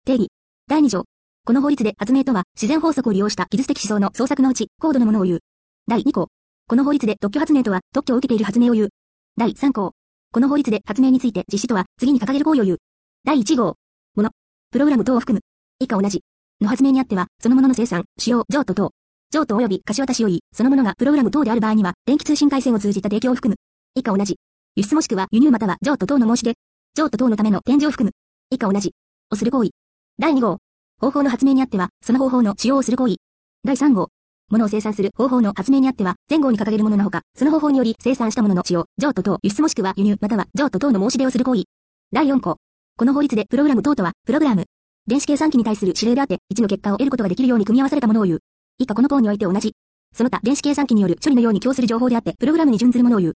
定義。第2条。この法律で発明とは、自然法則を利用した技術的思想の創作のうち、高度のものを言う。第2項。この法律で特許発明とは、特許を受けている発明を言う。第3項。この法律で発明について実施とは、次に掲げる行為を言う。第1号。もの。プログラム等を含む。以下同じ。の発明にあっては、そのものの生産、使用、譲渡等。譲渡及び貸し渡しを言い、そのものがプログラム等である場合には、電気通信回線を通じた提供を含む。以下同じ。輸出もしくは輸入または譲渡等の申し出。譲渡等のための展示を含む。以下同じ。をする行為。第2号。方法の発明にあっては、その方法の使用をする行為。第3号。ものを生産する方法の発明にあっては、前後に掲げるもののほか、その方法により生産したものの使用、譲渡等、輸出もしくは輸入または譲渡等の申し出をする行為。第4項。この法律でプログラム等とは、プログラム。電子計算機に対する指令であって、一の結果を得ることができるように組み合わされたものを言う。以下この項において同じ。その他電子計算機による処理のように供する情報であって、プログラムに準ずるものを言う。